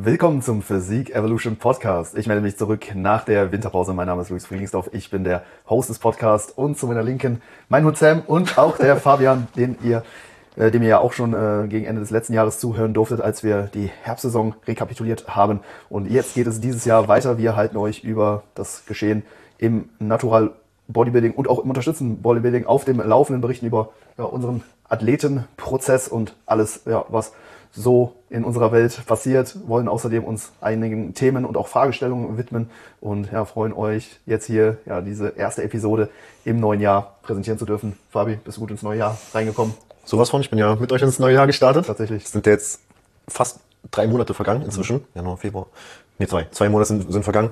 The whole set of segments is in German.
Willkommen zum Physik Evolution Podcast. Ich melde mich zurück nach der Winterpause. Mein Name ist Luis Friedlingsdorf. Ich bin der Host des Podcasts und zu meiner Linken mein Hund Sam und auch der Fabian, dem ihr ja auch schon gegen Ende des letzten Jahres zuhören durftet, als wir die Herbstsaison rekapituliert haben. Und jetzt geht es dieses Jahr weiter. Wir halten euch über das Geschehen im Natural Bodybuilding und auch im unterstützenden Bodybuilding auf dem Laufenden, berichten über unseren Athletenprozess und alles, was so in unserer Welt passiert, wollen außerdem uns einigen Themen und auch Fragestellungen widmen und freuen euch jetzt hier diese erste Episode im neuen Jahr präsentieren zu dürfen. Fabi, bist du gut ins neue Jahr reingekommen? Sowas von, ich bin ja mit euch ins neue Jahr gestartet. Tatsächlich. Es sind jetzt fast 3 Monate vergangen inzwischen. Januar, Februar. Nee, 2 Monate sind vergangen.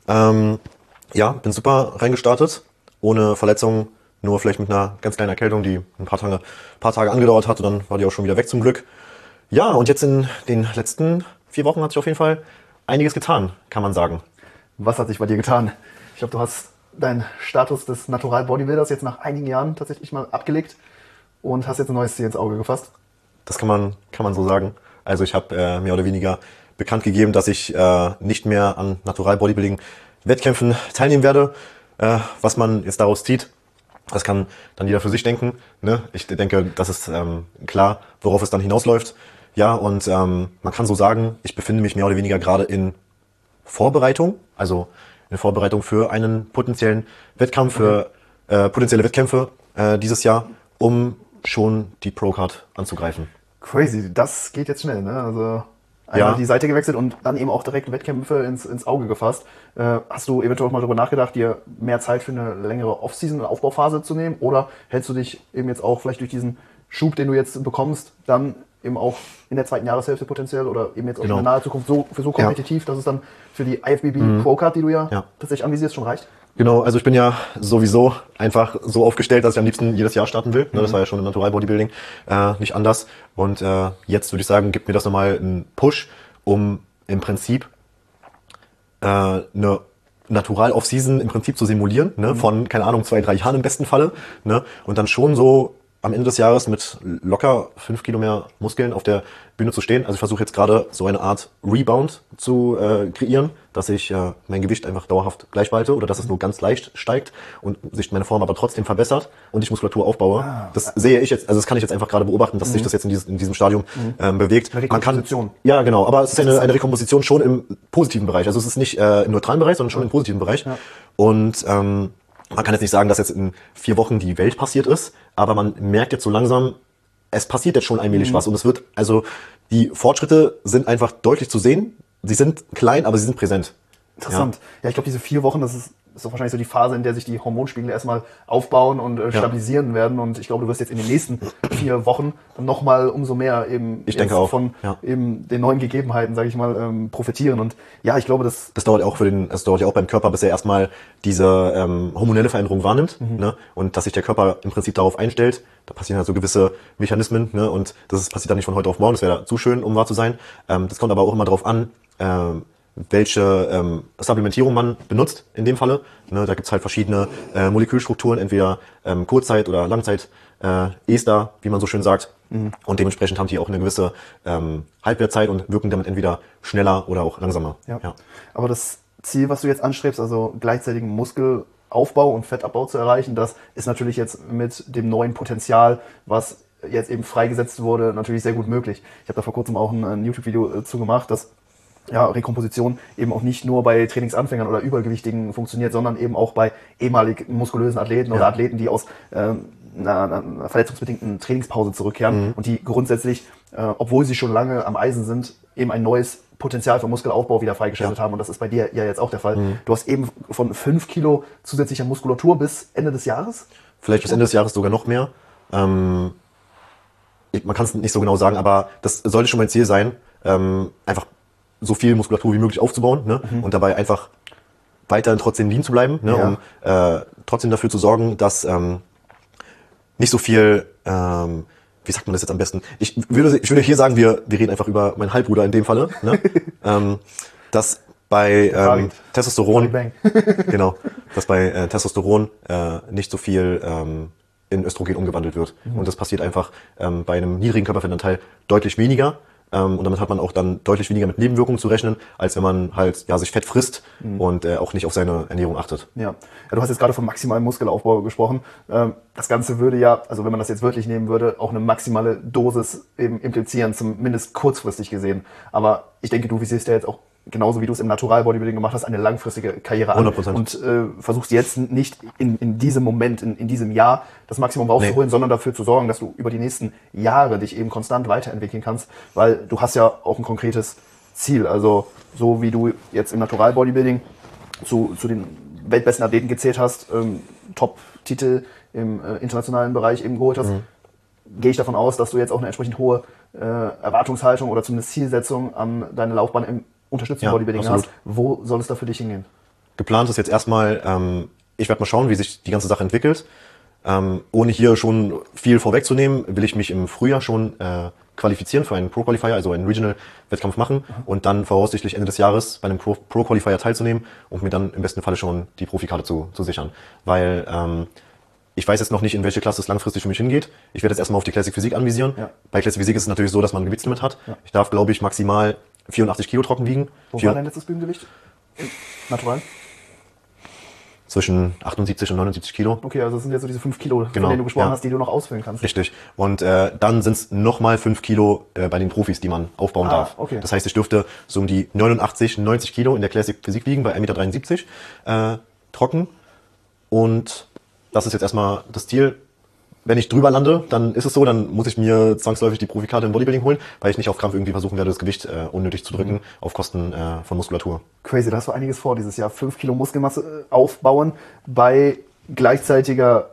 Bin super reingestartet. Ohne Verletzungen, nur vielleicht mit einer ganz kleinen Erkältung, die ein paar Tage angedauert hat und dann war die auch schon wieder weg zum Glück. Ja, und jetzt in den letzten 4 Wochen hat sich auf jeden Fall einiges getan, kann man sagen. Was hat sich bei dir getan? Ich glaube, du hast deinen Status des Natural Bodybuilders jetzt nach einigen Jahren tatsächlich mal abgelegt und hast jetzt ein neues Ziel ins Auge gefasst. Das kann man so sagen. Also ich habe mehr oder weniger bekannt gegeben, dass ich nicht mehr an Natural Bodybuilding Wettkämpfen teilnehmen werde. Was man jetzt daraus zieht, das kann dann jeder für sich denken. Ne? Ich denke, das ist klar, worauf es dann hinausläuft. Ja, und man kann so sagen, ich befinde mich mehr oder weniger gerade in Vorbereitung, also in Vorbereitung für einen potenziellen Wettkampf, für potenzielle Wettkämpfe dieses Jahr, um schon die Pro-Card anzugreifen. Crazy, das geht jetzt schnell, ne? Also einmal die Seite gewechselt und dann eben auch direkt Wettkämpfe ins Auge gefasst. Hast du eventuell auch mal darüber nachgedacht, dir mehr Zeit für eine längere Off-Season, eine Aufbauphase zu nehmen? Oder hältst du dich eben jetzt auch vielleicht durch diesen Schub, den du jetzt bekommst, dann eben auch in der zweiten Jahreshälfte potenziell oder eben jetzt auch in der nahen Zukunft so kompetitiv, dass es dann für die IFBB Pro-Card, die du tatsächlich anvisierst, schon reicht? Genau, also ich bin ja sowieso einfach so aufgestellt, dass ich am liebsten jedes Jahr starten will. Das war ja schon im Natural Bodybuilding nicht anders. Und jetzt würde ich sagen, gibt mir das nochmal einen Push, um im Prinzip eine Natural Off-Season im Prinzip zu simulieren, ne? Von, keine Ahnung, 2-3 Jahren im besten Falle. Ne? Und dann schon so am Ende des Jahres mit locker 5 Kilo mehr Muskeln auf der Bühne zu stehen. Also ich versuche jetzt gerade so eine Art Rebound zu kreieren, dass ich mein Gewicht einfach dauerhaft gleich behalte oder dass es nur ganz leicht steigt und sich meine Form aber trotzdem verbessert und ich Muskulatur aufbaue. Das sehe ich jetzt, also das kann ich jetzt einfach gerade beobachten, dass sich das jetzt in diesem Stadium bewegt. Eine Rekomposition. Ja, genau, aber es ist eine Rekomposition schon im positiven Bereich. Also es ist nicht im neutralen Bereich, sondern schon im positiven Bereich. Ja. Und man kann jetzt nicht sagen, dass jetzt in 4 Wochen die Welt passiert ist, aber man merkt jetzt so langsam, es passiert jetzt schon allmählich was und es wird, also die Fortschritte sind einfach deutlich zu sehen. Sie sind klein, aber sie sind präsent. Interessant. Ja, ich glaube, diese 4 Wochen, das ist doch wahrscheinlich so die Phase, in der sich die Hormonspiegel erstmal aufbauen und stabilisieren werden. Und ich glaube, du wirst jetzt in den nächsten 4 Wochen dann nochmal umso mehr eben von eben den neuen Gegebenheiten, sage ich mal, profitieren. Und ja, ich glaube, das dauert auch beim Körper, bis er erstmal diese hormonelle Veränderung wahrnimmt, ne? Und dass sich der Körper im Prinzip darauf einstellt. Da passieren halt so gewisse Mechanismen, ne? Und das passiert dann nicht von heute auf morgen. Das wäre zu schön, um wahr zu sein. Das kommt aber auch immer darauf an, welche Supplementierung man benutzt in dem Falle. Ne, da gibt's halt verschiedene Molekülstrukturen, entweder Kurzzeit- oder Langzeit Ester, wie man so schön sagt. Und dementsprechend haben die auch eine gewisse Halbwertzeit und wirken damit entweder schneller oder auch langsamer. Ja. Aber das Ziel, was du jetzt anstrebst, also gleichzeitigen Muskelaufbau und Fettabbau zu erreichen, das ist natürlich jetzt mit dem neuen Potenzial, was jetzt eben freigesetzt wurde, natürlich sehr gut möglich. Ich habe da vor kurzem auch ein YouTube-Video zu gemacht, dass Rekomposition eben auch nicht nur bei Trainingsanfängern oder Übergewichtigen funktioniert, sondern eben auch bei ehemalig muskulösen Athleten oder Athleten, die aus einer verletzungsbedingten Trainingspause zurückkehren und die grundsätzlich, obwohl sie schon lange am Eisen sind, eben ein neues Potenzial für Muskelaufbau wieder freigeschaltet haben. Und das ist bei dir ja jetzt auch der Fall. Du hast eben von 5 Kilo zusätzlicher Muskulatur bis Ende des Jahres? Vielleicht bis Ende des Jahres sogar noch mehr. Man kann es nicht so genau sagen, aber das sollte schon mein Ziel sein, einfach so viel Muskulatur wie möglich aufzubauen, ne? Und dabei einfach weiterhin trotzdem lean zu bleiben, ne? Um trotzdem dafür zu sorgen, dass nicht so viel, wie sagt man das jetzt am besten? Ich würde hier sagen, wir reden einfach über meinen Halbbruder in dem Falle, ne? Dass bei Testosteron, genau, dass bei Testosteron nicht so viel in Östrogen umgewandelt wird. Und das passiert einfach bei einem niedrigen Körperfettanteil deutlich weniger. Und damit hat man auch dann deutlich weniger mit Nebenwirkungen zu rechnen, als wenn man halt ja sich Fett frisst und auch nicht auf seine Ernährung achtet. Ja, du hast jetzt gerade vom maximalen Muskelaufbau gesprochen. Das Ganze würde ja, also wenn man das jetzt wörtlich nehmen würde, auch eine maximale Dosis eben implizieren, zumindest kurzfristig gesehen. Aber ich denke, du visierst ja jetzt auch genauso wie du es im Natural Bodybuilding gemacht hast, eine langfristige Karriere an 100%. und versuchst jetzt nicht in diesem Moment, in diesem Jahr das Maximum rauszuholen, sondern dafür zu sorgen, dass du über die nächsten Jahre dich eben konstant weiterentwickeln kannst, weil du hast ja auch ein konkretes Ziel. Also so wie du jetzt im Natural Bodybuilding zu den weltbesten Athleten gezählt hast, Top-Titel im internationalen Bereich eben geholt hast, gehe ich davon aus, dass du jetzt auch eine entsprechend hohe Erwartungshaltung oder zumindest Zielsetzung an deine Laufbahn im unterstützenden Bodybuilding hast. Wo soll es da für dich hingehen? Geplant ist jetzt erstmal, ich werde mal schauen, wie sich die ganze Sache entwickelt. Ohne hier schon viel vorwegzunehmen, will ich mich im Frühjahr schon qualifizieren für einen Pro-Qualifier, also einen Regional-Wettkampf machen und dann voraussichtlich Ende des Jahres bei einem Pro-Qualifier teilzunehmen und mir dann im besten Falle schon die Profikarte zu sichern. Weil ich weiß jetzt noch nicht, in welche Klasse es langfristig für mich hingeht. Ich werde jetzt erstmal auf die Classic Physik anvisieren. Ja. Bei Classic Physik ist es natürlich so, dass man ein Gewichtslimit hat. Ja. Ich darf, glaube ich, maximal 84 Kilo trocken wiegen. Wo war dein letztes Bühnengewicht? Natural? Zwischen 78 und 79 Kilo. Okay, also das sind jetzt so diese 5 Kilo, von denen du gesprochen hast, die du noch ausfüllen kannst. Richtig. Und dann sind es nochmal 5 Kilo bei den Profis, die man aufbauen darf. Okay. Das heißt, ich dürfte so um die 89, 90 Kilo in der Classic Physik wiegen, bei 1,73 Meter trocken. Und das ist jetzt erstmal das Ziel. Wenn ich drüber lande, dann ist es so, dann muss ich mir zwangsläufig die Profikarte im Bodybuilding holen, weil ich nicht auf Krampf irgendwie versuchen werde, das Gewicht unnötig zu drücken, auf Kosten von Muskulatur. Crazy, da hast du einiges vor dieses Jahr. 5 Kilo Muskelmasse aufbauen bei gleichzeitiger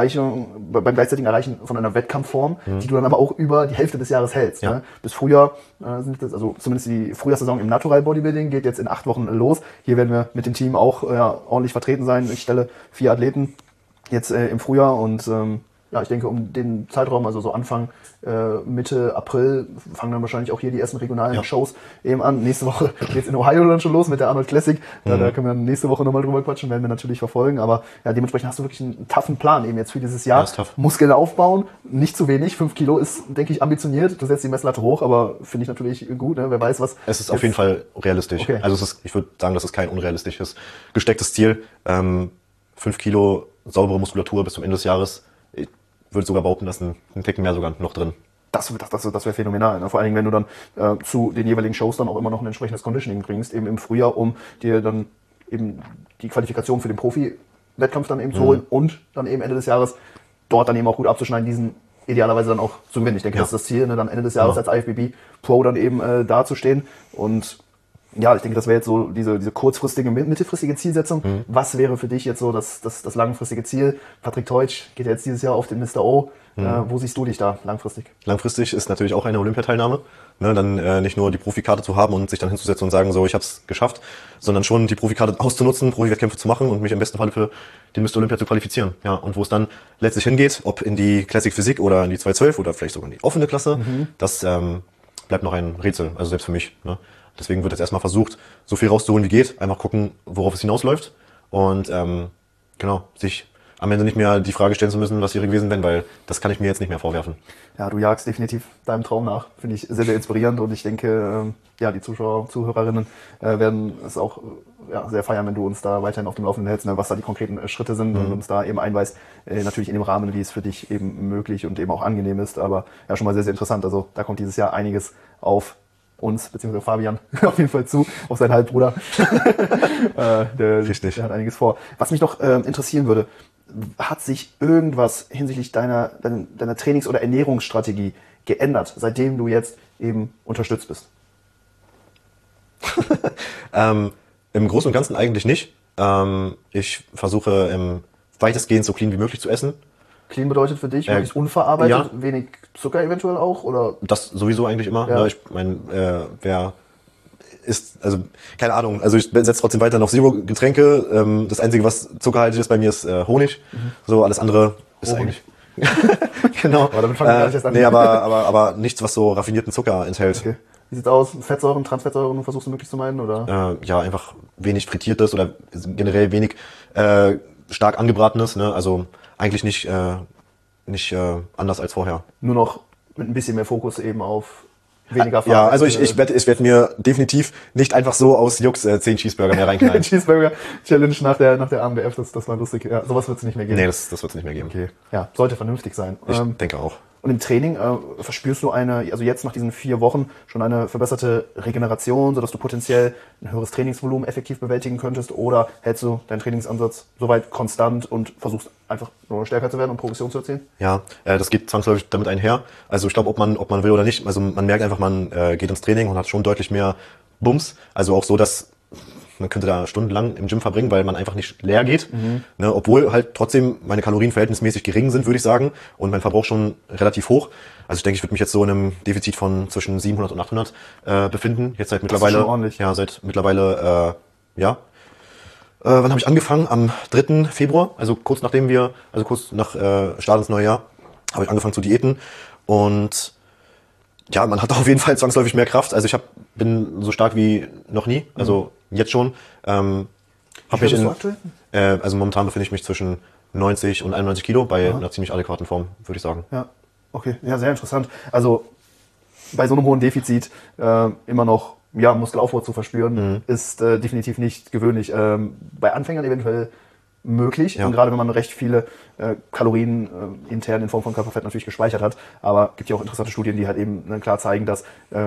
beim gleichzeitigen Erreichen von einer Wettkampfform, die du dann aber auch über die Hälfte des Jahres hältst. Ja. Ne? Bis Frühjahr sind das, also zumindest die Frühjahrssaison im Natural Bodybuilding geht jetzt in 8 Wochen los. Hier werden wir mit dem Team auch ordentlich vertreten sein. Ich stelle 4 Athleten jetzt im Frühjahr und ja, ich denke, um den Zeitraum, also so Anfang, Mitte April, fangen dann wahrscheinlich auch hier die ersten regionalen Shows eben an. Nächste Woche geht's in Ohio dann schon los mit der Arnold Classic. Da können wir dann nächste Woche nochmal drüber quatschen, werden wir natürlich verfolgen. Aber ja, dementsprechend hast du wirklich einen toughen Plan eben jetzt für dieses Jahr. Ja, Muskeln aufbauen, nicht zu wenig. 5 Kilo ist, denke ich, ambitioniert. Du setzt die Messlatte hoch, aber finde ich natürlich gut. Ne? Wer weiß, was... Es ist auf jeden Fall realistisch. Okay. Also ich würde sagen, das ist kein unrealistisches, gestecktes Ziel. 5 Kilo saubere Muskulatur bis zum Ende des Jahres. Ich würde sogar behaupten, dass ein Ticken mehr sogar noch drin. Das wäre phänomenal. Ne? Vor allen Dingen, wenn du dann zu den jeweiligen Shows dann auch immer noch ein entsprechendes Conditioning bringst, eben im Frühjahr, um dir dann eben die Qualifikation für den Profi-Wettkampf dann eben zu holen und dann eben Ende des Jahres dort dann eben auch gut abzuschneiden, diesen idealerweise dann auch zu gewinnen. Ich denke, das ist das Ziel, ne? Dann Ende des Jahres als IFBB Pro dann eben dazustehen. Und ja, ich denke, das wäre jetzt so diese kurzfristige, mittelfristige Zielsetzung. Was wäre für dich jetzt so das langfristige Ziel? Patrick Teutsch geht ja jetzt dieses Jahr auf den Mr. O. Wo siehst du dich da langfristig? Langfristig ist natürlich auch eine Olympiateilnahme. Ne, dann nicht nur die Profikarte zu haben und sich dann hinzusetzen und sagen, so, ich habe es geschafft, sondern schon die Profikarte auszunutzen, Profi-Wettkämpfe zu machen und mich im besten Fall für den Mr. Olympia zu qualifizieren. Ja, und wo es dann letztlich hingeht, ob in die Classic Physik oder in die 212 oder vielleicht sogar in die offene Klasse, das bleibt noch ein Rätsel, also selbst für mich. Ne? Deswegen wird jetzt erstmal versucht, so viel rauszuholen wie geht, einfach gucken, worauf es hinausläuft und genau, sich am Ende nicht mehr die Frage stellen zu müssen, was wäre gewesen, wenn, weil das kann ich mir jetzt nicht mehr vorwerfen. Ja, du jagst definitiv deinem Traum nach. Finde ich sehr, sehr inspirierend und ich denke, ja, die Zuschauer, Zuhörerinnen werden es auch sehr feiern, wenn du uns da weiterhin auf dem Laufenden hältst, ne, was da die konkreten Schritte sind und uns da eben einweist, natürlich in dem Rahmen, wie es für dich eben möglich und eben auch angenehm ist, aber ja, schon mal sehr, sehr interessant. Also da kommt dieses Jahr einiges auf uns, beziehungsweise Fabian, auf jeden Fall zu, auf seinen Halbbruder. Der hat einiges vor. Was mich noch interessieren würde, hat sich irgendwas hinsichtlich deiner Trainings- oder Ernährungsstrategie geändert, seitdem du jetzt eben unterstützt bist? Im Großen und Ganzen eigentlich nicht. Ich versuche weitestgehend so clean wie möglich zu essen. Clean bedeutet für dich möglichst unverarbeitet, wenig Zucker eventuell auch, oder? Das sowieso eigentlich immer. Ja. Ich meine, wer isst, also keine Ahnung, also ich setze trotzdem weiter auf Zero-Getränke. Das Einzige, was zuckerhaltig ist bei mir, ist Honig. So, alles andere ist eigentlich... Genau. Aber damit fangen wir gar nicht erst an. Nee, aber nichts, was so raffinierten Zucker enthält. Okay. Wie sieht's aus? Fettsäuren, Transfettsäuren versuchst du möglichst zu meiden, oder? Ja, einfach wenig Frittiertes oder generell wenig stark angebratenes, ne? Also eigentlich nicht anders als vorher. Nur noch mit ein bisschen mehr Fokus eben auf weniger Fahrt. Ja, also ich werd mir definitiv nicht einfach so aus Jux 10 Cheeseburger mehr reinknallen. Cheeseburger-Challenge nach der AMBF, das war lustig. Ja, sowas wird es nicht mehr geben. Nee, das wird es nicht mehr geben. Okay, ja, sollte vernünftig sein. Ich denke auch. Und im Training verspürst du also jetzt nach diesen 4 Wochen schon eine verbesserte Regeneration, sodass du potenziell ein höheres Trainingsvolumen effektiv bewältigen könntest? Oder hältst du deinen Trainingsansatz soweit konstant und versuchst einfach nur stärker zu werden und Progression zu erzielen? Ja, das geht zwangsläufig damit einher. Also ich glaube, ob man will oder nicht, also man merkt einfach, man geht ins Training und hat schon deutlich mehr Bums. Also auch so, dass man könnte da stundenlang im Gym verbringen, weil man einfach nicht leer geht. Ne, obwohl halt trotzdem meine Kalorien verhältnismäßig gering sind, würde ich sagen. Und mein Verbrauch schon relativ hoch. Also ich denke, ich würde mich jetzt so in einem Defizit von zwischen 700 und 800 befinden. Jetzt seit mittlerweile. Das ist schon ordentlich. Ja, seit mittlerweile, ja. Wann habe ich angefangen? Am 3. Februar, also kurz nach Start ins neue Jahr, habe ich angefangen zu diäten. Und ja, man hat auf jeden Fall zwangsläufig mehr Kraft. Also bin so stark wie noch nie. Also jetzt schon. Also momentan befinde ich mich zwischen 90 und 91 Kilo bei einer ziemlich adäquaten Form, würde ich sagen. Ja, okay. Ja, sehr interessant. Also bei so einem hohen Defizit immer noch Muskelaufbau zu verspüren, ist definitiv nicht gewöhnlich. Bei Anfängern eventuell möglich. Ja. Und gerade wenn man recht viele Kalorien intern in Form von Körperfett natürlich gespeichert hat. Aber gibt ja auch interessante Studien, die halt eben klar zeigen, dass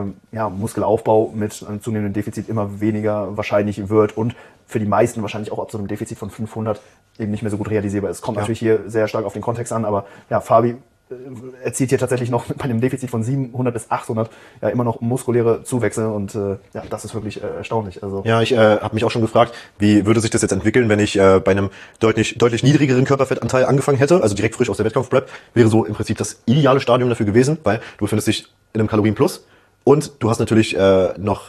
Muskelaufbau mit einem zunehmenden Defizit immer weniger wahrscheinlich wird und für die meisten wahrscheinlich auch ab so einem Defizit von 500 eben nicht mehr so gut realisierbar ist. Es kommt natürlich hier sehr stark auf den Kontext an, aber ja, Fabi erzielt hier tatsächlich noch bei einem Defizit von 700 bis 800 ja immer noch muskuläre Zuwächse und ja, das ist wirklich erstaunlich. Also ja, ich habe mich auch schon gefragt, wie würde sich das jetzt entwickeln, wenn ich bei einem deutlich niedrigeren Körperfettanteil angefangen hätte, also direkt frisch aus der Wettkampfprep, wäre so im Prinzip das ideale Stadium dafür gewesen, weil du befindest dich in einem Kalorienplus und du hast natürlich noch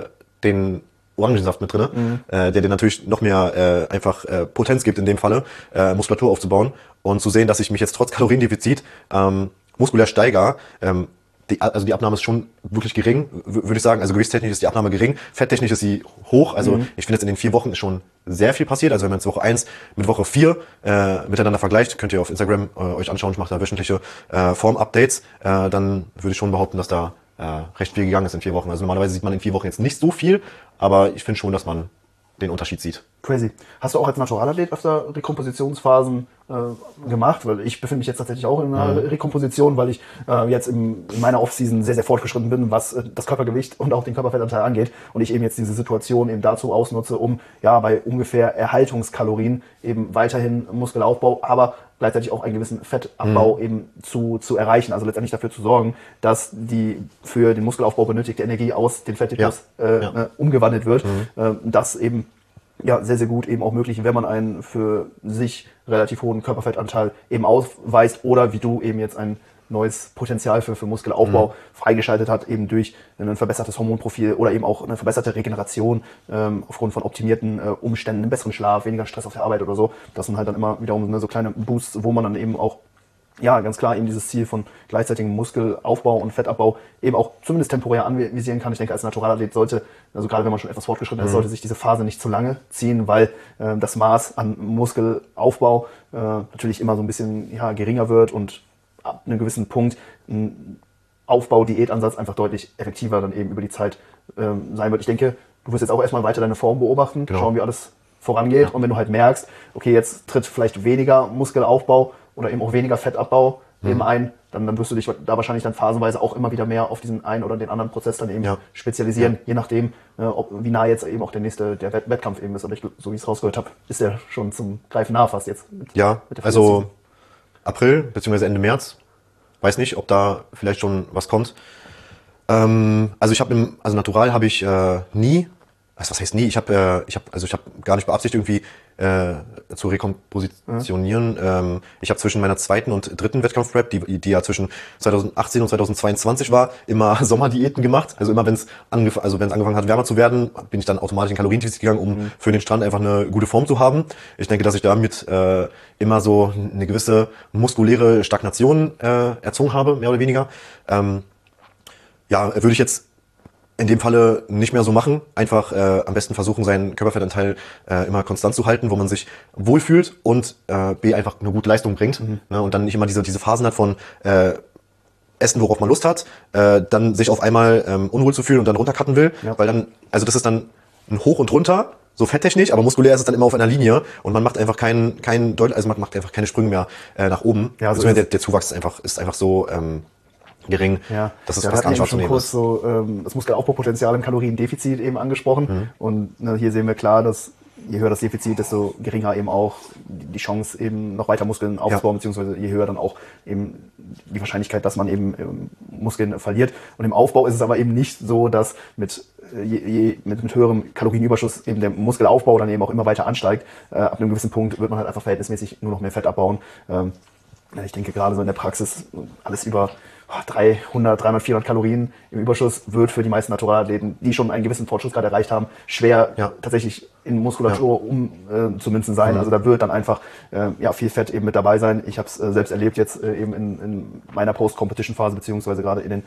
den Orangensaft mit drin, der dir natürlich noch mehr Potenz gibt in dem Falle, Muskulatur aufzubauen und zu sehen, dass ich mich jetzt trotz Kaloriendefizit muskulär steigere. Die Abnahme ist schon wirklich gering, würde ich sagen. Also gewichtstechnisch ist die Abnahme gering, fetttechnisch ist sie hoch. Also ich finde jetzt in den 4 Wochen ist schon sehr viel passiert. Also wenn man jetzt Woche 1 mit Woche 4 miteinander vergleicht, könnt ihr auf Instagram euch anschauen. Ich mache da wöchentliche Form-Updates. Dann würde ich schon behaupten, dass da recht viel gegangen ist in 4 Wochen. Also normalerweise sieht man in 4 Wochen jetzt nicht so viel, aber ich finde schon, dass man den Unterschied sieht. Crazy. Hast du auch als Naturalathlet öfter Rekompositionsphasen gemacht? Weil ich befinde mich jetzt tatsächlich auch in einer Rekomposition, weil ich jetzt in meiner Offseason sehr, sehr fortgeschritten bin, was das Körpergewicht und auch den Körperfettanteil angeht. Und ich eben jetzt diese Situation eben dazu ausnutze, um ja bei ungefähr Erhaltungskalorien eben weiterhin Muskelaufbau, aber gleichzeitig auch einen gewissen Fettabbau eben zu erreichen. Also letztendlich dafür zu sorgen, dass die für den Muskelaufbau benötigte Energie aus den Fettdepots umgewandelt wird. Das eben ja sehr, sehr gut eben auch möglich, wenn man einen für sich relativ hohen Körperfettanteil eben ausweist oder wie du eben jetzt ein neues Potenzial für Muskelaufbau freigeschaltet hat, eben durch ein verbessertes Hormonprofil oder eben auch eine verbesserte Regeneration aufgrund von optimierten Umständen, einen besseren Schlaf, weniger Stress auf der Arbeit oder so. Das sind halt dann immer wiederum so kleine Boosts, wo man dann eben auch ja, ganz klar eben dieses Ziel von gleichzeitigem Muskelaufbau und Fettabbau eben auch zumindest temporär anvisieren kann. Ich denke, als Naturalathlet sollte, also gerade wenn man schon etwas fortgeschritten ist, sollte sich diese Phase nicht zu lange ziehen, weil das Maß an Muskelaufbau natürlich immer so ein bisschen geringer wird und ab einem gewissen Punkt ein Aufbau-Diätansatz einfach deutlich effektiver dann eben über die Zeit sein wird. Ich denke, du wirst jetzt auch erstmal weiter deine Form beobachten, schauen, wie alles vorangeht. Und wenn du halt merkst, okay, jetzt tritt vielleicht weniger Muskelaufbau oder eben auch weniger Fettabbau eben ein, dann wirst du dich da wahrscheinlich dann phasenweise auch immer wieder mehr auf diesen einen oder den anderen Prozess dann eben spezialisieren, je nachdem, wie nah jetzt eben auch der Wettkampf eben ist. Aber so wie ich es rausgehört habe, ist der schon zum Greifen nah fast jetzt. Mit der also April bzw. Ende März. Weiß nicht, ob da vielleicht schon was kommt. Also ich habe Natural habe ich nie. Was heißt nie? Ich habe gar nicht beabsichtigt, irgendwie zu rekompositionieren. Ich habe zwischen meiner 2. und 3. Wettkampfprep, die ja zwischen 2018 und 2022 war, immer Sommerdiäten gemacht. Also immer wenn es angefangen hat, wärmer zu werden, bin ich dann automatisch in Kaloriendefizit gegangen, um für den Strand einfach eine gute Form zu haben. Ich denke, dass ich damit immer so eine gewisse muskuläre Stagnation erzwungen habe, mehr oder weniger. Würde ich jetzt in dem Falle nicht mehr so machen. Einfach am besten versuchen, seinen Körperfettanteil immer konstant zu halten, wo man sich wohlfühlt und B, einfach eine gute Leistung bringt. Ne, und dann nicht immer diese Phasen hat von essen, worauf man Lust hat, dann sich auf einmal unwohl zu fühlen und dann runtercutten will, weil dann, also das ist dann ein Hoch und runter, so fetttechnisch, aber muskulär ist es dann immer auf einer Linie und man macht einfach also man macht einfach keine Sprünge mehr nach oben. Ja, also der Zuwachs ist einfach so gering, dass es fast gar nicht wahrzunehmen ist. So, das Muskelaufbaupotenzial im Kaloriendefizit eben angesprochen. Und hier sehen wir klar, dass je höher das Defizit, desto geringer eben auch die Chance, eben noch weiter Muskeln aufzubauen, beziehungsweise je höher dann auch eben die Wahrscheinlichkeit, dass man eben Muskeln verliert. Und im Aufbau ist es aber eben nicht so, dass mit höherem Kalorienüberschuss eben der Muskelaufbau dann eben auch immer weiter ansteigt. Ab einem gewissen Punkt wird man halt einfach verhältnismäßig nur noch mehr Fett abbauen. Ich denke gerade so in der Praxis alles über 300, 400 Kalorien im Überschuss wird für die meisten Naturalathleten, die schon einen gewissen Fortschrittsgrad erreicht haben, schwer tatsächlich in Muskulatur umzumünzen sein. Also da wird dann einfach viel Fett eben mit dabei sein. Ich habe es selbst erlebt jetzt eben in meiner Post-Competition-Phase, beziehungsweise gerade in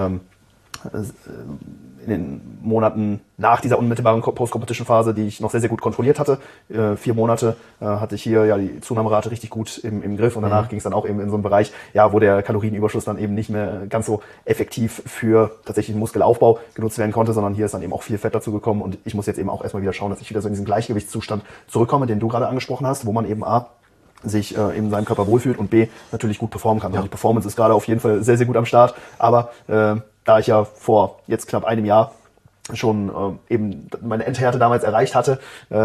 den Monaten nach dieser unmittelbaren Post-Competition-Phase, die ich noch sehr, sehr gut kontrolliert hatte. 4 Monate hatte ich hier die Zunahmerate richtig gut im Griff und danach ging es dann auch eben in so einen Bereich, wo der Kalorienüberschuss dann eben nicht mehr ganz so effektiv für tatsächlich den Muskelaufbau genutzt werden konnte, sondern hier ist dann eben auch viel Fett dazu gekommen und ich muss jetzt eben auch erstmal wieder schauen, dass ich wieder so in diesen Gleichgewichtszustand zurückkomme, den du gerade angesprochen hast, wo man eben sich in seinem Körper wohlfühlt und B, natürlich gut performen kann. Also die Performance ist gerade auf jeden Fall sehr, sehr gut am Start, aber da ich ja vor jetzt knapp einem Jahr schon eben meine Endhärte damals erreicht hatte,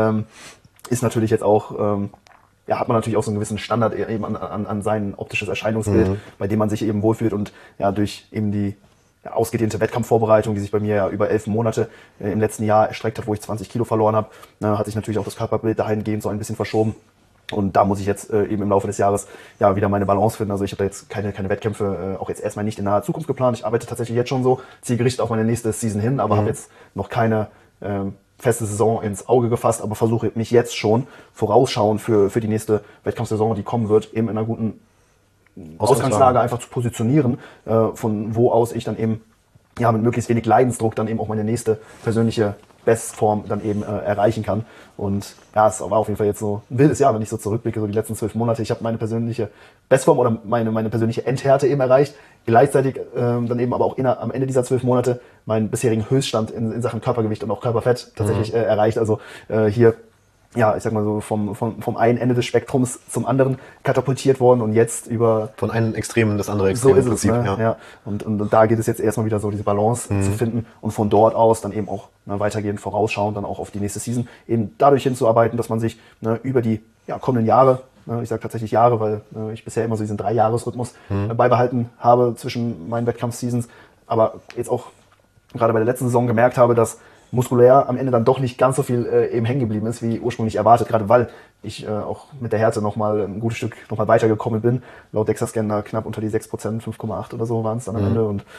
ist natürlich jetzt auch, hat man natürlich auch so einen gewissen Standard eben an sein optisches Erscheinungsbild, bei dem man sich eben wohlfühlt und durch eben die ausgedehnte Wettkampfvorbereitung, die sich bei mir über 11 Monate im letzten Jahr erstreckt hat, wo ich 20 Kilo verloren habe, hat sich natürlich auch das Körperbild dahingehend so ein bisschen verschoben. Und da muss ich jetzt eben im Laufe des Jahres wieder meine Balance finden. Also ich habe da jetzt keine Wettkämpfe, auch jetzt erstmal nicht in naher Zukunft geplant. Ich arbeite tatsächlich jetzt schon so zielgerichtet auf meine nächste Season hin, aber habe jetzt noch keine feste Saison ins Auge gefasst, aber versuche mich jetzt schon vorausschauen für die nächste Wettkampfsaison, die kommen wird, eben in einer guten Ausgangslage einfach zu positionieren, von wo aus ich dann eben mit möglichst wenig Leidensdruck dann eben auch meine nächste persönliche Bestform dann eben erreichen kann. Und es war auf jeden Fall jetzt so ein wildes Jahr, wenn ich so zurückblicke, so die letzten 12 Monate. Ich habe meine persönliche Bestform oder meine persönliche Endhärte eben erreicht. Gleichzeitig dann eben aber auch am Ende dieser 12 Monate meinen bisherigen Höchststand in Sachen Körpergewicht und auch Körperfett tatsächlich erreicht. Also hier ich sag mal so, vom einen Ende des Spektrums zum anderen katapultiert worden und jetzt von einem Extrem in das andere Extrem. So ist es, ne? Und da geht es jetzt erstmal wieder so, diese Balance zu finden und von dort aus dann eben auch weitergehend vorausschauend dann auch auf die nächste Season eben dadurch hinzuarbeiten, dass man sich über die kommenden Jahre, ich sage tatsächlich Jahre, weil ich bisher immer so diesen 3-Jahres-Rhythmus beibehalten habe zwischen meinen Wettkampfseasons, aber jetzt auch gerade bei der letzten Saison gemerkt habe, dass muskulär am Ende dann doch nicht ganz so viel eben hängen geblieben ist, wie ursprünglich erwartet, gerade weil ich auch mit der Härte nochmal ein gutes Stück nochmal weitergekommen bin. Laut DEXA-Scan da knapp unter die 6%, 5,8 oder so waren es dann am Ende. Und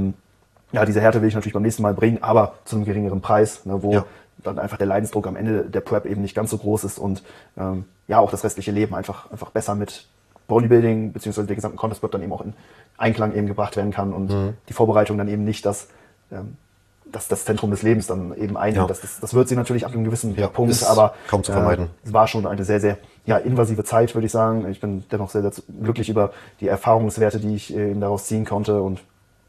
diese Härte will ich natürlich beim nächsten Mal bringen, aber zu einem geringeren Preis, wo dann einfach der Leidensdruck am Ende der Prep eben nicht ganz so groß ist und auch das restliche Leben einfach besser mit Bodybuilding bzw. der gesamten Contest Prep dann eben auch in Einklang eben gebracht werden kann und die Vorbereitung dann eben nicht das Zentrum des Lebens dann eben einnimmt. Das wird sie natürlich ab einem gewissen Punkt, aber kaum zu vermeiden. Es war schon eine sehr, sehr invasive Zeit, würde ich sagen. Ich bin dennoch sehr, sehr glücklich über die Erfahrungswerte, die ich eben daraus ziehen konnte und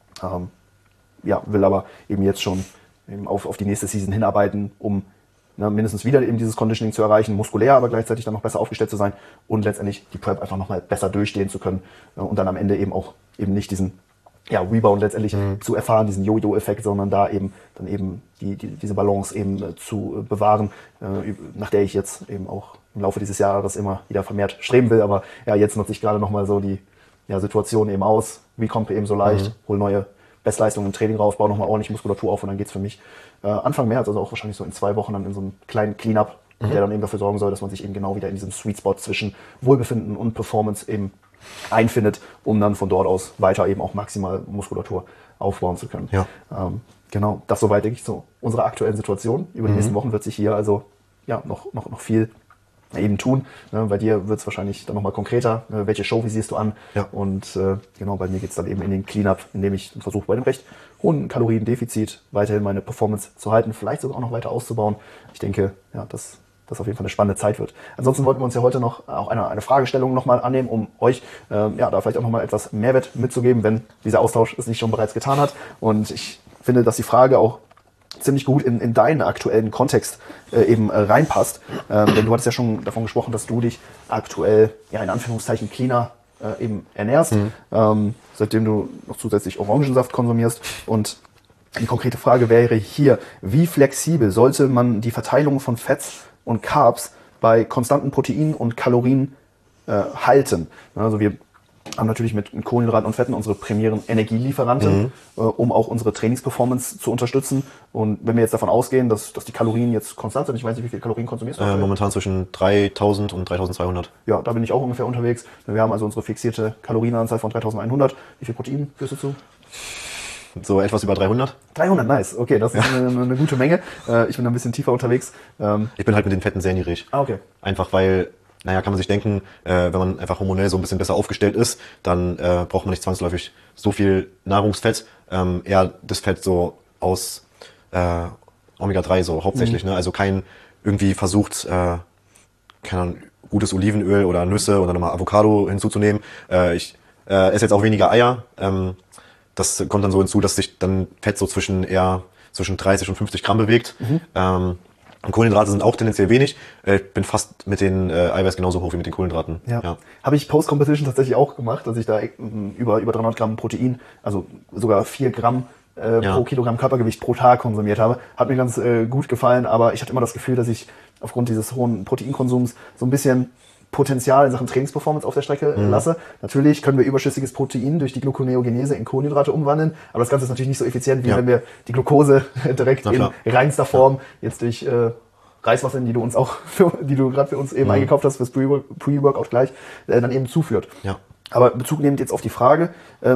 will aber eben jetzt schon eben auf die nächste Season hinarbeiten, um mindestens wieder eben dieses Conditioning zu erreichen, muskulär, aber gleichzeitig dann noch besser aufgestellt zu sein und letztendlich die Prep einfach nochmal besser durchstehen zu können und dann am Ende eben auch eben nicht diesen Rebound letztendlich zu erfahren, diesen Jojo-Effekt, sondern da eben dann eben diese Balance eben zu bewahren, nach der ich jetzt eben auch im Laufe dieses Jahres immer wieder vermehrt streben will. Aber jetzt nutze ich gerade nochmal so die Situation eben aus, recompe eben so leicht, hole neue Bestleistungen im Training raus, baue nochmal ordentlich Muskulatur auf und dann geht's für mich Anfang März, also auch wahrscheinlich so in 2 Wochen dann in so einen kleinen Cleanup, der dann eben dafür sorgen soll, dass man sich eben genau wieder in diesem Sweet Spot zwischen Wohlbefinden und Performance eben einfindet, um dann von dort aus weiter eben auch maximal Muskulatur aufbauen zu können. Genau, das soweit, denke ich, zu unserer aktuellen Situation. Über die nächsten Wochen wird sich hier also noch viel eben tun. Bei dir wird es wahrscheinlich dann nochmal konkreter. Welche Show visierst du an? Und bei mir geht es dann eben in den Cleanup, indem ich versuche, bei dem recht hohen Kaloriendefizit weiterhin meine Performance zu halten, vielleicht sogar auch noch weiter auszubauen. Ich denke, das das auf jeden Fall eine spannende Zeit wird. Ansonsten wollten wir uns ja heute noch auch eine Fragestellung nochmal annehmen, um euch da vielleicht auch nochmal etwas Mehrwert mitzugeben, wenn dieser Austausch es nicht schon bereits getan hat. Und ich finde, dass die Frage auch ziemlich gut in deinen aktuellen Kontext eben reinpasst. Denn du hattest ja schon davon gesprochen, dass du dich aktuell, ja in Anführungszeichen, cleaner eben ernährst, seitdem du noch zusätzlich Orangensaft konsumierst. Und die konkrete Frage wäre hier, wie flexibel sollte man die Verteilung von Fetts und Carbs bei konstanten Proteinen und Kalorien halten? Also wir haben natürlich mit Kohlenhydraten und Fetten unsere primären Energielieferanten, um auch unsere Trainingsperformance zu unterstützen. Und wenn wir jetzt davon ausgehen, dass die Kalorien jetzt konstant sind, ich weiß nicht, wie viele Kalorien konsumierst du? Momentan zwischen 3000 und 3200. Ja, da bin ich auch ungefähr unterwegs. Wir haben also unsere fixierte Kalorienanzahl von 3100. Wie viel Protein führst du zu? So etwas über 300. 300, nice. Okay, das ist eine gute Menge. Ich bin ein bisschen tiefer unterwegs. Ich bin halt mit den Fetten sehr niedrig. Ah, okay. Einfach weil, naja, kann man sich denken, wenn man einfach hormonell so ein bisschen besser aufgestellt ist, dann braucht man nicht zwangsläufig so viel Nahrungsfett, eher das Fett so aus Omega-3 so hauptsächlich, ne? Also kein irgendwie versucht, keine Ahnung, gutes Olivenöl oder Nüsse oder nochmal Avocado hinzuzunehmen. Ich esse jetzt auch weniger Eier. Das kommt dann so hinzu, dass sich dann Fett so zwischen 30 und 50 Gramm bewegt. Und Kohlenhydrate sind auch tendenziell wenig. Ich bin fast mit den Eiweiß genauso hoch wie mit den Kohlenhydraten. Ja. Habe ich Post-Competition tatsächlich auch gemacht, dass ich da über 300 Gramm Protein, also sogar 4 Gramm pro Kilogramm Körpergewicht pro Tag konsumiert habe. Hat mir ganz gut gefallen, aber ich hatte immer das Gefühl, dass ich aufgrund dieses hohen Proteinkonsums so ein bisschen Potenzial in Sachen Trainingsperformance auf der Strecke lasse. Natürlich können wir überschüssiges Protein durch die Gluconeogenese in Kohlenhydrate umwandeln, aber das Ganze ist natürlich nicht so effizient, wie wenn wir die Glucose direkt in reinster Form jetzt durch Reiswaffeln, die du gerade für uns eben eingekauft hast, fürs Pre-Workout gleich, dann eben zuführt. Ja. Aber Bezug nehmend jetzt auf die Frage,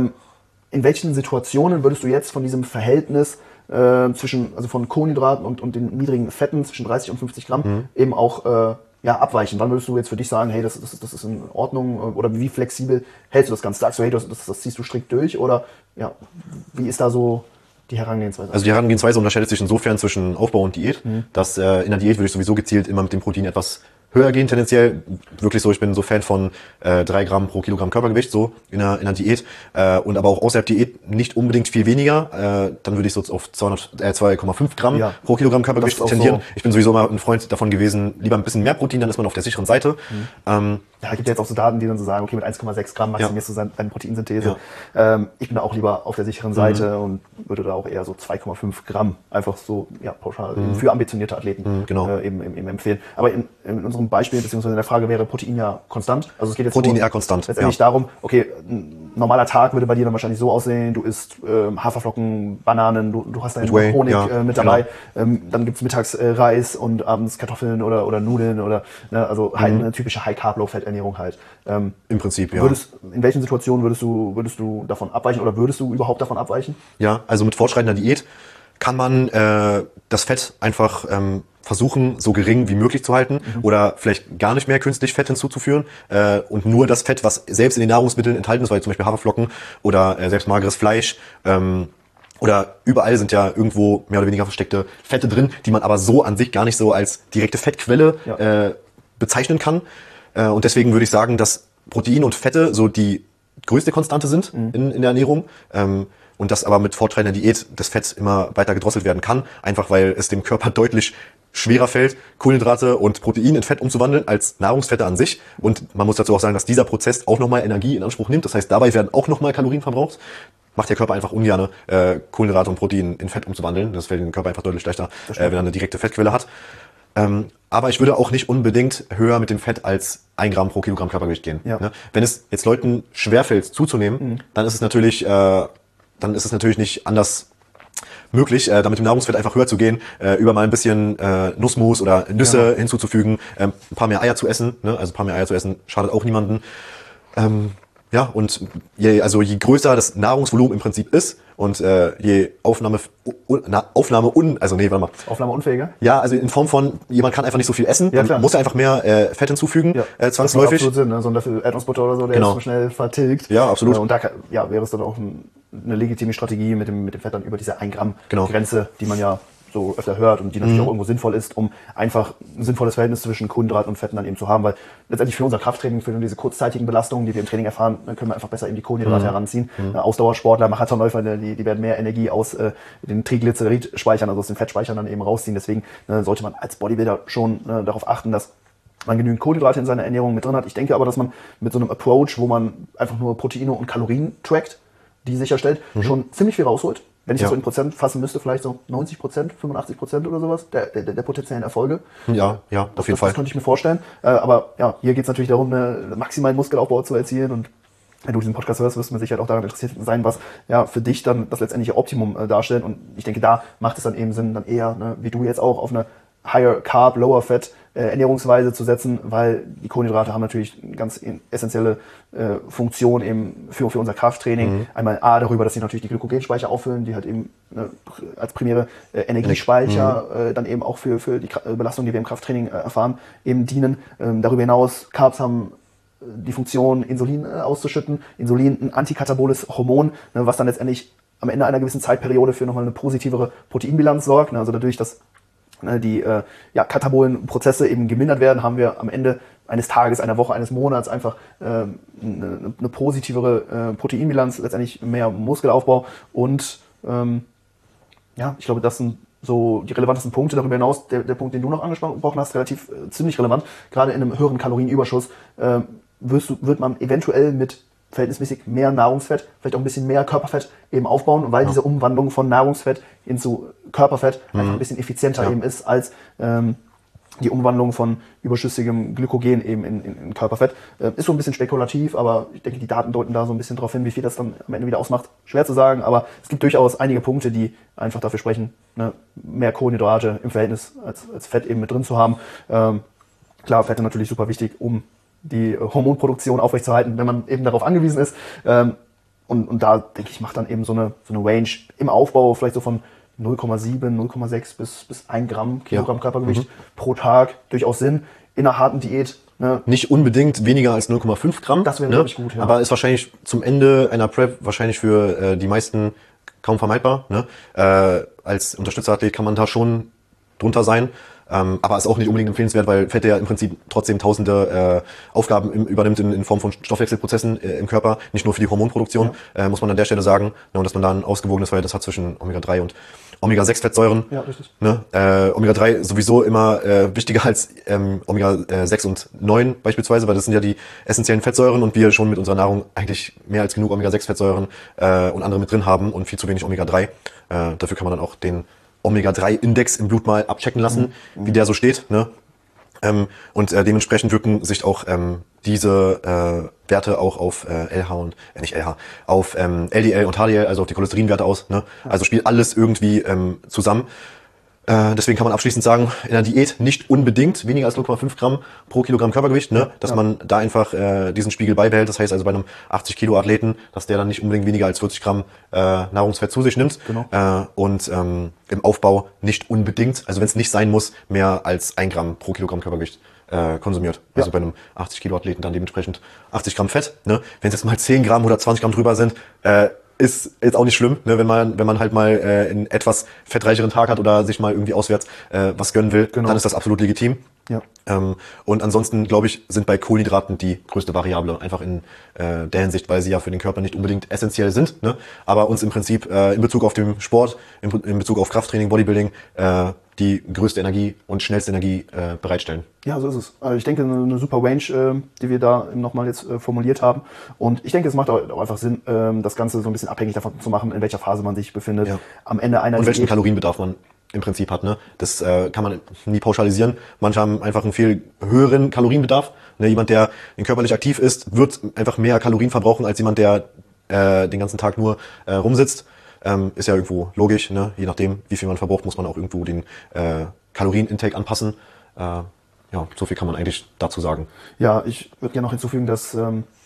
in welchen Situationen würdest du jetzt von diesem Verhältnis also von Kohlenhydraten und den niedrigen Fetten zwischen 30 und 50 Gramm eben auch abweichen? Wann würdest du jetzt für dich sagen, hey, das ist in Ordnung, oder wie flexibel hältst du das Ganze? Sagst du, hey, das ziehst du strikt durch, oder wie ist da so die Herangehensweise? Also die Herangehensweise unterscheidet sich insofern zwischen Aufbau und Diät, dass in der Diät würde ich sowieso gezielt immer mit dem Protein etwas höher gehen tendenziell. Wirklich so, ich bin so Fan von 3 Gramm pro Kilogramm Körpergewicht, so in der Diät. Und aber auch außerhalb Diät nicht unbedingt viel weniger. Dann würde ich so auf 2,5 Gramm pro Kilogramm Körpergewicht tendieren. So. Ich bin sowieso mal ein Freund davon gewesen, lieber ein bisschen mehr Protein, dann ist man auf der sicheren Seite. Da gibt es jetzt auch so Daten, die dann so sagen, okay, mit 1,6 Gramm maximierst du deine Proteinsynthese. Ich bin da auch lieber auf der sicheren Seite und würde da auch eher so 2,5 Gramm einfach so pauschal für ambitionierte Athleten eben empfehlen. Aber in unserem Beispiel, beziehungsweise in der Frage wäre Protein ja konstant. Also es geht jetzt Protein eher konstant. Letztendlich darum, okay, ein normaler Tag würde bei dir dann wahrscheinlich so aussehen, du isst Haferflocken, Bananen, du hast deinen Honig mit dabei, dann gibt's mittags Reis und abends Kartoffeln oder Nudeln oder also halt eine typische High-Carb, Low-Fat-Ernährung halt. Im Prinzip, ja. In welchen Situationen würdest du davon abweichen oder würdest du überhaupt davon abweichen? Ja, also mit fortschreitender Diät kann man das Fett einfach versuchen, so gering wie möglich zu halten oder vielleicht gar nicht mehr künstlich Fett hinzuzuführen und nur das Fett, was selbst in den Nahrungsmitteln enthalten ist, weil zum Beispiel Haferflocken oder selbst mageres Fleisch oder überall sind ja irgendwo mehr oder weniger versteckte Fette drin, die man aber so an sich gar nicht so als direkte Fettquelle bezeichnen kann. Und deswegen würde ich sagen, dass Protein und Fette so die größte Konstante sind in der Ernährung. Und dass aber mit fortschreitender Diät das Fett immer weiter gedrosselt werden kann, einfach weil es dem Körper deutlich schwerer fällt, Kohlenhydrate und Protein in Fett umzuwandeln als Nahrungsfette an sich. Und man muss dazu auch sagen, dass dieser Prozess auch nochmal Energie in Anspruch nimmt. Das heißt, dabei werden auch nochmal Kalorien verbraucht. Macht der Körper einfach ungerne, Kohlenhydrate und Protein in Fett umzuwandeln. Das fällt dem Körper einfach deutlich leichter, wenn er eine direkte Fettquelle hat. Aber ich würde auch nicht unbedingt höher mit dem Fett als 1 Gramm pro Kilogramm Körpergewicht gehen. Ja. Ne? Wenn es jetzt Leuten schwerfällt zuzunehmen, dann ist es natürlich nicht anders möglich, da mit dem Nahrungsfett einfach höher zu gehen, über mal ein bisschen Nussmus oder Nüsse hinzuzufügen, ein paar mehr Eier zu essen, ne? Also ein paar mehr Eier zu essen schadet auch niemanden. Und je größer das Nahrungsvolumen im Prinzip ist und je aufnahmeunfähiger? Ja, also in Form von, jemand kann einfach nicht so viel essen, man muss einfach mehr Fett hinzufügen, zwangsläufig. Das macht absolut Sinn, ne? So ein Löffel Erdnussbutter oder so, der ist so schnell vertilgt. Ja, absolut. Und da wäre es dann auch eine legitime Strategie, mit dem Fett dann über diese 1 Gramm Grenze, die man ja so öfter hört und die natürlich auch irgendwo sinnvoll ist, um einfach ein sinnvolles Verhältnis zwischen Kohlenhydraten und Fetten dann eben zu haben, weil letztendlich für unser Krafttraining, für diese kurzzeitigen Belastungen, die wir im Training erfahren, dann können wir einfach besser eben die Kohlenhydrate heranziehen. Ausdauersportler, Marathonläufer, die werden mehr Energie aus den Triglycerid-Speichern, also aus den Fettspeichern dann eben rausziehen. Deswegen sollte man als Bodybuilder schon darauf achten, dass man genügend Kohlenhydrate in seiner Ernährung mit drin hat. Ich denke aber, dass man mit so einem Approach, wo man einfach nur Proteine und Kalorien trackt, die sicherstellt, schon ziemlich viel rausholt. Wenn ich das so in Prozent fassen müsste, vielleicht so 90%, 85% oder sowas der potenziellen Erfolge. Ja, auf jeden Fall. Das könnte ich mir vorstellen. Aber ja, hier geht es natürlich darum, einen maximalen Muskelaufbau zu erzielen. Und wenn du diesen Podcast hörst, wirst du mit Sicherheit auch daran interessiert sein, was ja für dich dann das letztendliche Optimum darstellt. Und ich denke, da macht es dann eben Sinn, dann eher, wie du jetzt auch, auf eine Higher Carb, Lower Fat Ernährungsweise zu setzen, weil die Kohlenhydrate haben natürlich eine ganz essentielle Funktion eben für unser Krafttraining. Einmal darüber, dass sie natürlich die Glykogenspeicher auffüllen, die halt eben als primäre Energiespeicher dann eben auch für die Belastung, die wir im Krafttraining erfahren, eben dienen. Darüber hinaus, Carbs haben die Funktion, Insulin auszuschütten. Insulin, ein antikataboles Hormon, was dann letztendlich am Ende einer gewissen Zeitperiode für nochmal eine positivere Proteinbilanz sorgt. Also dadurch, dass die katabolen Prozesse eben gemindert werden, haben wir am Ende eines Tages, einer Woche, eines Monats einfach eine positivere Proteinbilanz, letztendlich mehr Muskelaufbau und ich glaube, das sind so die relevantesten Punkte. Darüber hinaus, der Punkt, den du noch angesprochen hast, relativ ziemlich relevant. Gerade in einem höheren Kalorienüberschuss wird man eventuell mit verhältnismäßig mehr Nahrungsfett, vielleicht auch ein bisschen mehr Körperfett eben aufbauen, weil diese Umwandlung von Nahrungsfett zu Körperfett einfach ein bisschen effizienter eben ist als die Umwandlung von überschüssigem Glykogen eben in Körperfett. Ist so ein bisschen spekulativ, aber ich denke, die Daten deuten da so ein bisschen drauf hin, wie viel das dann am Ende wieder ausmacht. Schwer zu sagen, aber es gibt durchaus einige Punkte, die einfach dafür sprechen, mehr Kohlenhydrate im Verhältnis als Fett eben mit drin zu haben. Klar, Fette natürlich super wichtig, um die Hormonproduktion aufrechtzuerhalten, wenn man eben darauf angewiesen ist. Und da, denke ich, macht dann eben so eine Range im Aufbau vielleicht so von 0,7, 0,6 bis 1 Kilogramm Körpergewicht pro Tag durchaus Sinn. In einer harten Diät. Nicht unbedingt weniger als 0,5 Gramm. Das wäre, glaube ich, gut, ja. Aber ist wahrscheinlich zum Ende einer Prep wahrscheinlich für die meisten kaum vermeidbar. Als Unterstützerathlet kann man da schon drunter sein. Aber ist auch nicht unbedingt empfehlenswert, weil Fett ja im Prinzip trotzdem tausende Aufgaben übernimmt in Form von Stoffwechselprozessen im Körper, nicht nur für die Hormonproduktion, muss man an der Stelle sagen. Und dass man da ein ausgewogenes Verhältnis hat zwischen Omega-3 und Omega-6-Fettsäuren. Ja, richtig. Omega-3 sowieso immer wichtiger als Omega-6 und 9 beispielsweise, weil das sind ja die essentiellen Fettsäuren und wir schon mit unserer Nahrung eigentlich mehr als genug Omega-6-Fettsäuren und andere mit drin haben und viel zu wenig Omega-3. Dafür kann man dann auch den Omega-3-Index im Blut mal abchecken lassen, wie der so steht. Und dementsprechend wirken sich auch diese Werte auch auf LH und nicht LH, auf LDL und HDL, also auf die Cholesterinwerte aus. Also spielt alles irgendwie zusammen. Deswegen kann man abschließend sagen, in der Diät nicht unbedingt weniger als 0,5 Gramm pro Kilogramm Körpergewicht, dass man da einfach diesen Spiegel beibehält. Das heißt also bei einem 80 Kilo Athleten, dass der dann nicht unbedingt weniger als 40 Gramm Nahrungsfett zu sich nimmt. Genau. Und im Aufbau nicht unbedingt, also wenn es nicht sein muss, mehr als 1 Gramm pro Kilogramm Körpergewicht konsumiert. Also bei einem 80 Kilo Athleten dann dementsprechend 80 Gramm Fett. Wenn es jetzt mal 10 Gramm oder 20 Gramm drüber sind, ist jetzt auch nicht schlimm, wenn man halt mal einen etwas fettreicheren Tag hat oder sich mal irgendwie auswärts was gönnen will, dann ist das absolut legitim. Ja. Und ansonsten, glaube ich, sind bei Kohlenhydraten die größte Variable, einfach in der Hinsicht, weil sie ja für den Körper nicht unbedingt essentiell sind, aber uns im Prinzip in Bezug auf den Sport, in Bezug auf Krafttraining, Bodybuilding, die größte Energie und schnellste Energie bereitstellen. Ja, so ist es. Also ich denke, eine super Range, die wir da nochmal jetzt formuliert haben. Und ich denke, es macht auch einfach Sinn, das Ganze so ein bisschen abhängig davon zu machen, in welcher Phase man sich befindet. Ja. Am Ende einer und welchen Kalorienbedarf man im Prinzip hat. Das kann man nie pauschalisieren. Manche haben einfach einen viel höheren Kalorienbedarf. Jemand, der körperlich aktiv ist, wird einfach mehr Kalorien verbrauchen als jemand, der den ganzen Tag nur rumsitzt. Ist ja irgendwo logisch. Je nachdem, wie viel man verbraucht, muss man auch irgendwo den Kalorienintake anpassen. So viel kann man eigentlich dazu sagen. Ja, ich würde gerne noch hinzufügen, dass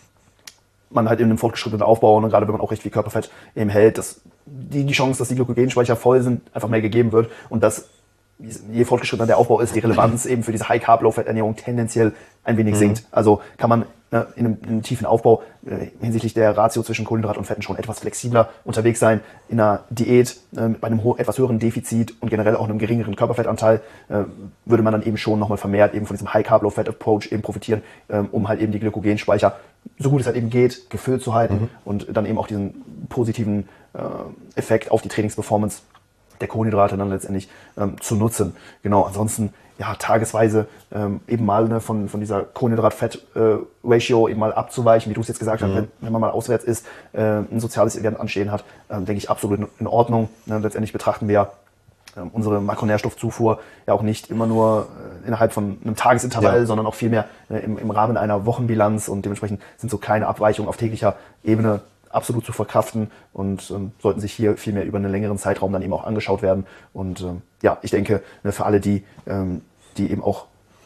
man halt in einem fortgeschrittenen Aufbau, und gerade wenn man auch recht viel Körperfett eben hält, dass die Chance, dass die Glykogenspeicher voll sind, einfach mehr gegeben wird und dass je fortgeschrittener der Aufbau ist, die Relevanz eben für diese High-Carb-Low-Fat-Ernährung tendenziell ein wenig sinkt. Also kann man in einem tiefen Aufbau hinsichtlich der Ratio zwischen Kohlenhydrat und Fetten schon etwas flexibler unterwegs sein. In einer Diät bei einem etwas höheren Defizit und generell auch einem geringeren Körperfettanteil würde man dann eben schon nochmal vermehrt eben von diesem High-Carb-Low-Fat-Approach eben profitieren, um halt eben die Glykogenspeicher, so gut es halt eben geht, gefüllt zu halten und dann eben auch diesen positiven Effekt auf die Trainingsperformance der Kohlenhydrate dann letztendlich zu nutzen. Genau, ansonsten ja tagesweise eben mal von dieser Kohlenhydrat-Fett-Ratio eben mal abzuweichen, wie du es jetzt gesagt hast, wenn man mal auswärts ist, ein soziales Event anstehen hat, denke ich absolut in Ordnung. Letztendlich betrachten wir ja unsere Makronährstoffzufuhr ja auch nicht immer nur innerhalb von einem Tagesintervall, sondern auch vielmehr im Rahmen einer Wochenbilanz und dementsprechend sind so kleine Abweichungen auf täglicher Ebene absolut zu verkraften und sollten sich hier vielmehr über einen längeren Zeitraum dann eben auch angeschaut werden. Und ja, ich denke, für alle die eben auch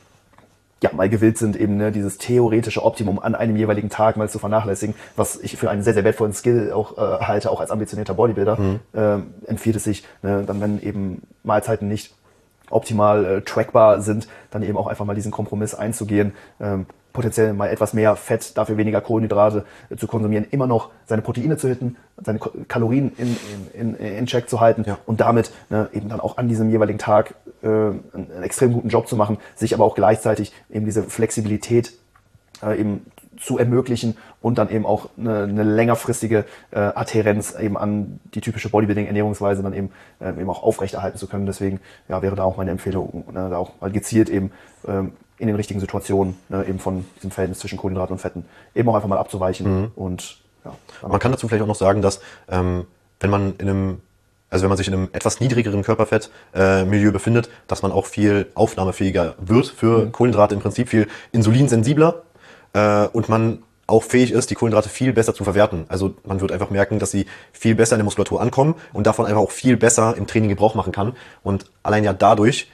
mal gewillt sind, eben dieses theoretische Optimum an einem jeweiligen Tag mal zu vernachlässigen, was ich für einen sehr, sehr wertvollen Skill auch halte, auch als ambitionierter Bodybuilder, empfiehlt es sich, dann wenn eben Mahlzeiten nicht optimal trackbar sind, dann eben auch einfach mal diesen Kompromiss einzugehen, potenziell mal etwas mehr Fett, dafür weniger Kohlenhydrate zu konsumieren, immer noch seine Proteine zu hitten, seine Kalorien in Check zu halten und damit eben dann auch an diesem jeweiligen Tag einen extrem guten Job zu machen, sich aber auch gleichzeitig eben diese Flexibilität eben zu ermöglichen und dann eben auch eine längerfristige Adhärenz eben an die typische Bodybuilding-Ernährungsweise dann eben auch aufrechterhalten zu können. Deswegen wäre da auch meine Empfehlung, da auch mal gezielt eben in den richtigen Situationen eben von diesem Verhältnis zwischen Kohlenhydraten und Fetten eben auch einfach mal abzuweichen. Und man kann dazu vielleicht auch noch sagen, dass wenn man wenn man sich in einem etwas niedrigeren Körperfettmilieu befindet, dass man auch viel aufnahmefähiger wird für Kohlenhydrate, im Prinzip viel insulinsensibler und man auch fähig ist, die Kohlenhydrate viel besser zu verwerten. Also man wird einfach merken, dass sie viel besser in der Muskulatur ankommen und davon einfach auch viel besser im Training Gebrauch machen kann und allein ja dadurch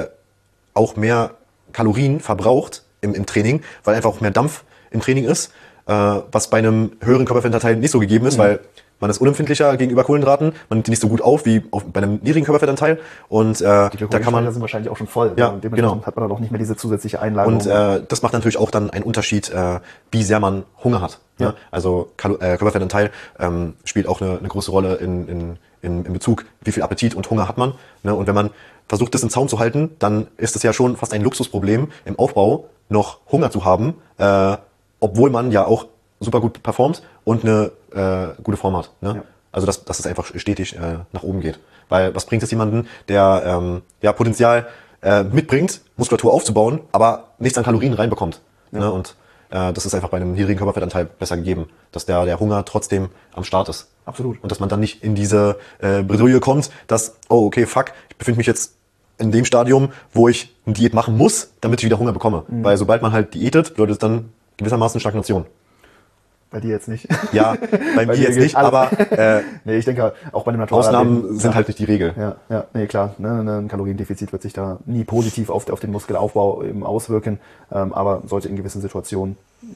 auch mehr Kalorien verbraucht im Training, weil einfach auch mehr Dampf im Training ist, was bei einem höheren Körperfettanteil nicht so gegeben ist, weil man ist unempfindlicher gegenüber Kohlenhydraten, man nimmt die nicht so gut auf wie bei einem niedrigen Körperfettanteil und da kann man sind wahrscheinlich auch schon voll. Ja, und genau. Hat man dann auch nicht mehr diese zusätzliche Einlagerung. Und das macht natürlich auch dann einen Unterschied, wie sehr man Hunger hat. Ja. Also Körperfettanteil spielt auch eine große Rolle in Bezug, wie viel Appetit und Hunger hat man. Ne? Und wenn man versucht, das im Zaum zu halten, dann ist es ja schon fast ein Luxusproblem, im Aufbau noch Hunger zu haben, obwohl man ja auch super gut performt und eine gute Form hat. Ne? Ja. Also dass es einfach stetig nach oben geht. Weil was bringt es jemanden, der Potenzial mitbringt, Muskulatur aufzubauen, aber nichts an Kalorien reinbekommt. Ja. Ne? Und das ist einfach bei einem niedrigen Körperfettanteil besser gegeben, dass der Hunger trotzdem am Start ist. Absolut. Und dass man dann nicht in diese Bredouille kommt, dass, oh okay, fuck, ich befinde mich jetzt in dem Stadium, wo ich eine Diät machen muss, damit ich wieder Hunger bekomme. Weil sobald man halt diätet, bedeutet es dann gewissermaßen Stagnation. Bei dir jetzt nicht. Ja, bei mir jetzt nicht, aber nee, ich denke auch bei dem Ausnahmen sind halt nicht die Regel. Nee, klar. Ne, ein Kaloriendefizit wird sich da nie positiv auf den Muskelaufbau eben auswirken, aber sollte in gewissen Situationen,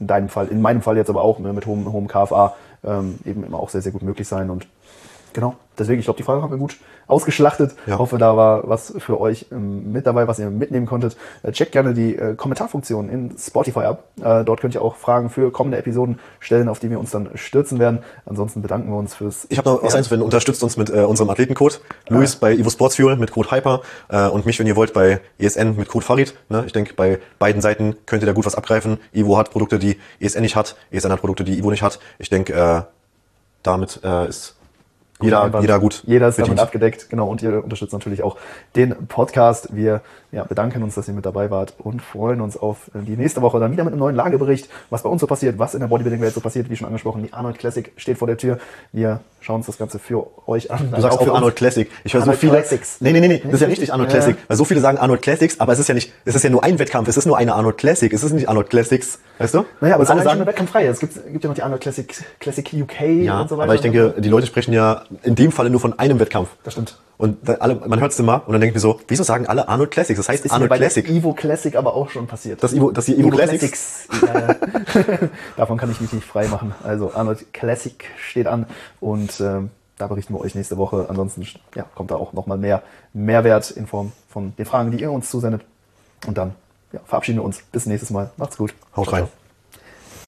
in meinem Fall jetzt aber auch mit hohem KFA eben immer auch sehr, sehr gut möglich sein. Und genau, deswegen, ich glaube, die Frage haben wir gut ausgeschlachtet. Ja. Hoffe, da war was für euch mit dabei, was ihr mitnehmen konntet. Checkt gerne die Kommentarfunktion in Spotify ab. Dort könnt ihr auch Fragen für kommende Episoden stellen, auf die wir uns dann stürzen werden. Ansonsten bedanken wir uns fürs... Ich habe noch was einzuwenden. Unterstützt uns mit unserem Athletencode. Luis bei Evo Sports Fuel mit Code Hyper und mich, wenn ihr wollt, bei ESN mit Code Farid. Ne? Ich denke, bei beiden Seiten könnt ihr da gut was abgreifen. Evo hat Produkte, die ESN nicht hat. ESN hat Produkte, die Evo nicht hat. Ich denke, damit ist... Jeder gut. Jeder ist damit abgedeckt, genau. Und ihr unterstützt natürlich auch den Podcast. Wir bedanken uns, dass ihr mit dabei wart und freuen uns auf die nächste Woche dann wieder mit einem neuen Lagebericht, was bei uns so passiert, was in der Bodybuilding-Welt so passiert, wie schon angesprochen. Die Arnold Classic steht vor der Tür. Wir schauen uns das Ganze für euch an. Du sagst auch Arnold Classic. Ich höre so viele. Classics. Nee, das ist ja richtig Arnold Classic. Weil so viele sagen Arnold Classics, aber es ist ja nur ein Wettkampf. Es ist nur eine Arnold Classic. Es ist nicht Arnold Classics. Weißt du? Naja, aber es ist alle sagen wettkampffrei. Es gibt ja noch die Arnold Classic UK und so weiter. Aber ich denke, die Leute sprechen ja in dem Falle nur von einem Wettkampf. Das stimmt. Und man hört es immer und dann denke ich mir so, wieso sagen alle Arnold Classics? Das heißt Arnold Classic. Das ist Evo Classic aber auch schon passiert. Das die Evo Classics? Davon kann ich mich nicht frei machen. Also Arnold Classic steht an und Da berichten wir euch nächste Woche. Ansonsten kommt da auch nochmal mehr Mehrwert in Form von den Fragen, die ihr uns zusendet. Und dann verabschieden wir uns. Bis nächstes Mal. Macht's gut. Haut rein.